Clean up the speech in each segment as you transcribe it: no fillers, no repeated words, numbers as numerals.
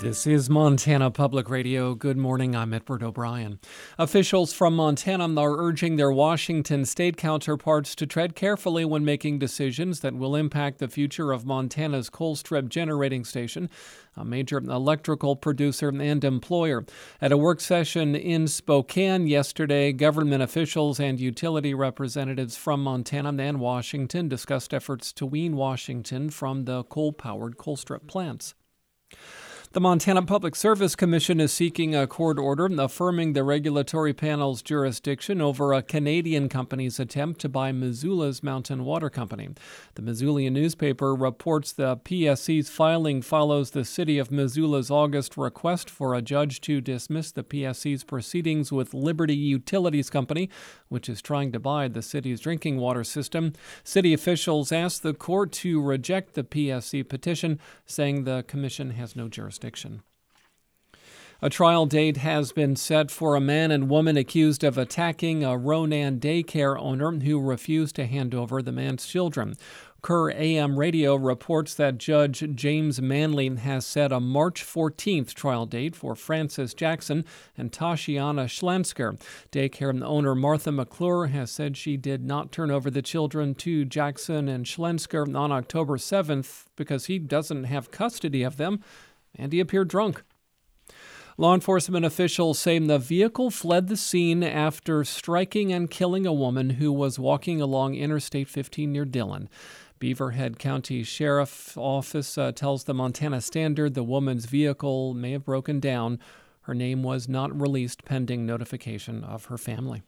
This is Montana Public Radio. Good morning, I'm Edward O'Brien. Officials from Montana are urging their Washington state counterparts to tread carefully when making decisions that will impact the future of Montana's Colstrip generating station, a major electrical producer and employer. At a work session in Spokane yesterday, government officials and utility representatives from Montana and Washington discussed efforts to wean Washington from the coal-powered Colstrip plants. The Montana Public Service Commission is seeking a court order affirming the regulatory panel's jurisdiction over a Canadian company's attempt to buy Missoula's Mountain Water Company. The Missoulian newspaper reports the PSC's filing follows the city of Missoula's August request for a judge to dismiss the PSC's proceedings with Liberty Utilities Company, which is trying to buy the city's drinking water system. City officials asked the court to reject the PSC petition, saying the commission has no jurisdiction. A trial date has been set for a man and woman accused of attacking a Ronan daycare owner who refused to hand over the man's children. Kerr AM Radio reports that Judge James Manley has set a March 14th trial date for Francis Jackson and Tashiana Schlensker. Daycare owner Martha McClure has said she did not turn over the children to Jackson and Schlensker on October 7th because he doesn't have custody of them, and he appeared drunk. Law enforcement officials say the vehicle fled the scene after striking and killing a woman who was walking along Interstate 15 near Dillon. Beaverhead County Sheriff's Office tells the Montana Standard the woman's vehicle may have broken down. Her name was not released pending notification of her family.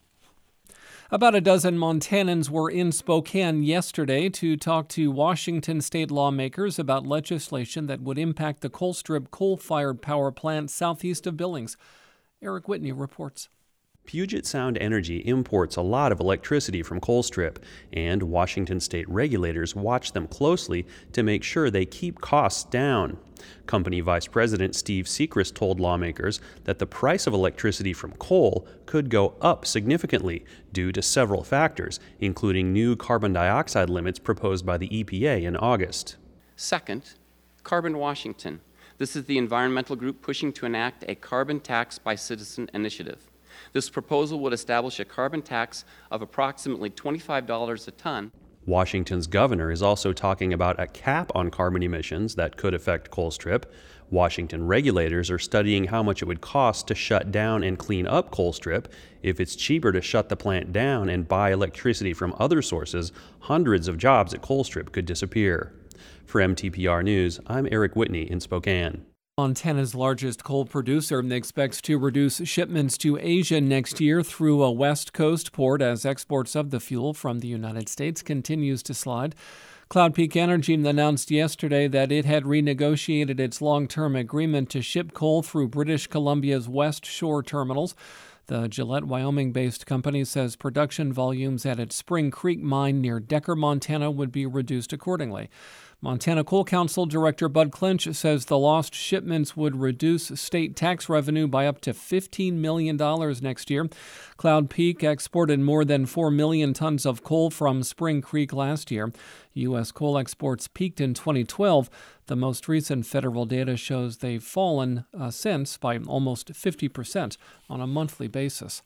About a dozen Montanans were in Spokane yesterday to talk to Washington state lawmakers about legislation that would impact the Colstrip coal-fired power plant southeast of Billings. Eric Whitney reports. Puget Sound Energy imports a lot of electricity from Colstrip, and Washington state regulators watch them closely to make sure they keep costs down. Company Vice President Steve Sechrist told lawmakers that the price of electricity from coal could go up significantly due to several factors, including new carbon dioxide limits proposed by the EPA in August. Second, Carbon Washington. This is the environmental group pushing to enact a carbon tax by citizen initiative. This proposal would establish a carbon tax of approximately $25 a ton. Washington's governor is also talking about a cap on carbon emissions that could affect Colstrip. Washington regulators are studying how much it would cost to shut down and clean up Colstrip. If it's cheaper to shut the plant down and buy electricity from other sources, hundreds of jobs at Colstrip could disappear. For MTPR News, I'm Eric Whitney in Spokane. Montana's largest coal producer expects to reduce shipments to Asia next year through a West Coast port as exports of the fuel from the United States continues to slide. Cloud Peak Energy announced yesterday that it had renegotiated its long-term agreement to ship coal through British Columbia's West Shore terminals. The Gillette, Wyoming-based company says production volumes at its Spring Creek mine near Decker, Montana would be reduced accordingly. Montana Coal Council Director Bud Clinch says the lost shipments would reduce state tax revenue by up to $15 million next year. Cloud Peak exported more than 4 million tons of coal from Spring Creek last year. U.S. coal exports peaked in 2012. The most recent federal data shows they've fallen since by almost 50% on a monthly basis.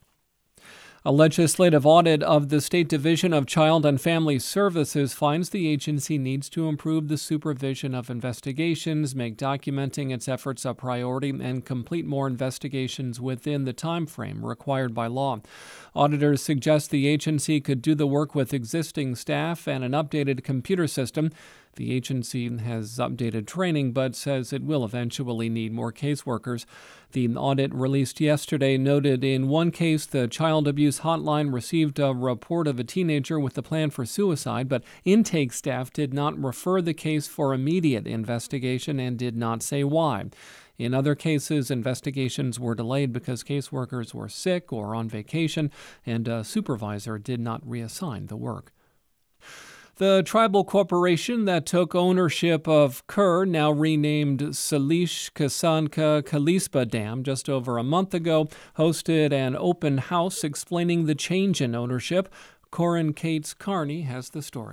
A legislative audit of the State Division of Child and Family Services finds the agency needs to improve the supervision of investigations, make documenting its efforts a priority, and complete more investigations within the time frame required by law. Auditors suggest the agency could do the work with existing staff and an updated computer system. The agency has updated training, but says it will eventually need more caseworkers. The audit released yesterday noted in one case the child abuse hotline received a report of a teenager with a plan for suicide, but intake staff did not refer the case for immediate investigation and did not say why. In other cases, investigations were delayed because caseworkers were sick or on vacation, and a supervisor did not reassign the work. The tribal corporation that took ownership of Kerr, now renamed Salish Kasanka Kalispa Dam just over a month ago, hosted an open house explaining the change in ownership. Corin Cates Carney has the story.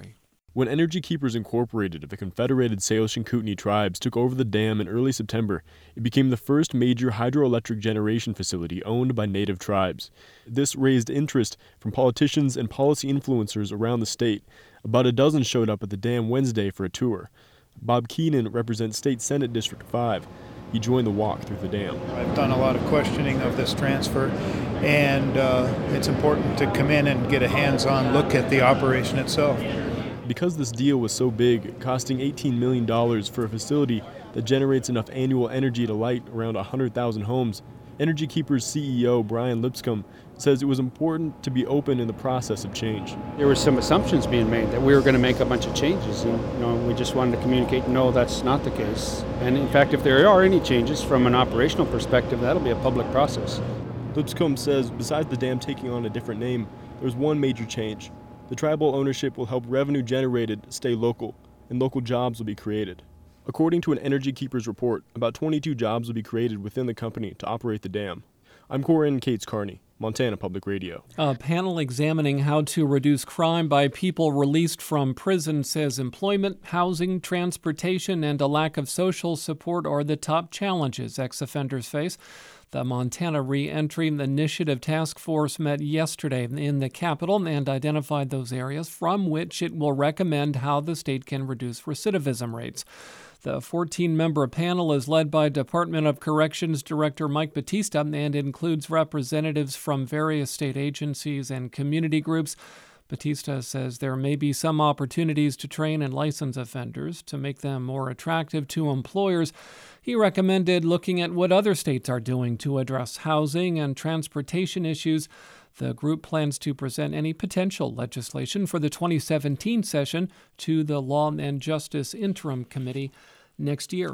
When Energy Keepers Incorporated of the Confederated Salish and Kootenai tribes took over the dam in early September, it became the first major hydroelectric generation facility owned by Native tribes. This raised interest from politicians and policy influencers around the state. About a dozen showed up at the dam Wednesday for a tour. Bob Keenan represents State Senate District 5. He joined the walk through the dam. I've done a lot of questioning of this transfer, and it's important to come in and get a hands-on look at the operation itself. Because this deal was so big, costing $18 million for a facility that generates enough annual energy to light around 100,000 homes, Energy Keepers CEO Brian Lipscomb says it was important to be open in the process of change. There were some assumptions being made that we were going to make a bunch of changes, and we just wanted to communicate, no, that's not the case. And in fact, if there are any changes from an operational perspective, that'll be a public process. Lipscomb says besides the dam taking on a different name, there's one major change. The tribal ownership will help revenue generated stay local, and local jobs will be created. According to an Energy Keepers report, about 22 jobs will be created within the company to operate the dam. I'm Corin Cates Carney, Montana Public Radio. A panel examining how to reduce crime by people released from prison says employment, housing, transportation, and a lack of social support are the top challenges ex-offenders face. The Montana Reentry Initiative Task Force met yesterday in the capital and identified those areas from which it will recommend how the state can reduce recidivism rates. The 14-member panel is led by Department of Corrections Director Mike Batista and includes representatives from various state agencies and community groups. Batista says there may be some opportunities to train and license offenders to make them more attractive to employers. He recommended looking at what other states are doing to address housing and transportation issues. The group plans to present any potential legislation for the 2017 session to the Law and Justice Interim Committee next year.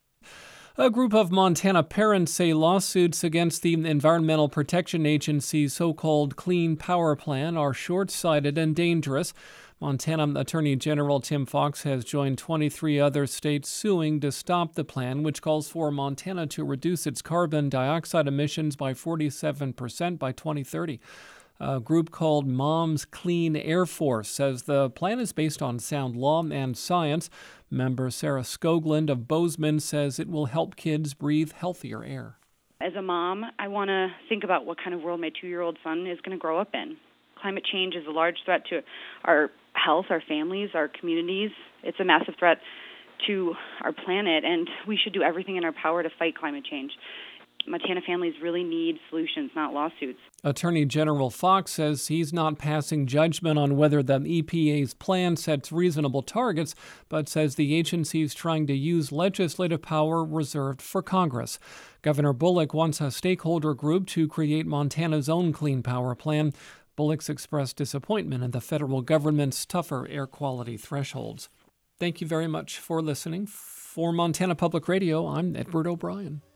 A group of Montana parents say lawsuits against the Environmental Protection Agency's so-called Clean Power Plan are short-sighted and dangerous. Montana Attorney General Tim Fox has joined 23 other states suing to stop the plan, which calls for Montana to reduce its carbon dioxide emissions by 47% by 2030. A group called Mom's Clean Air Force says the plan is based on sound law and science. Member Sarah Skoglund of Bozeman says it will help kids breathe healthier air. As a mom, I want to think about what kind of world my 2-year-old son is going to grow up in. Climate change is a large threat to our health, our families, our communities. It's a massive threat to our planet, and we should do everything in our power to fight climate change. Montana families really need solutions, not lawsuits. Attorney General Fox says he's not passing judgment on whether the EPA's plan sets reasonable targets, but says the agency is trying to use legislative power reserved for Congress. Governor Bullock wants a stakeholder group to create Montana's own clean power plan. Bullock's expressed disappointment in the federal government's tougher air quality thresholds. Thank you very much for listening. For Montana Public Radio, I'm Edward O'Brien.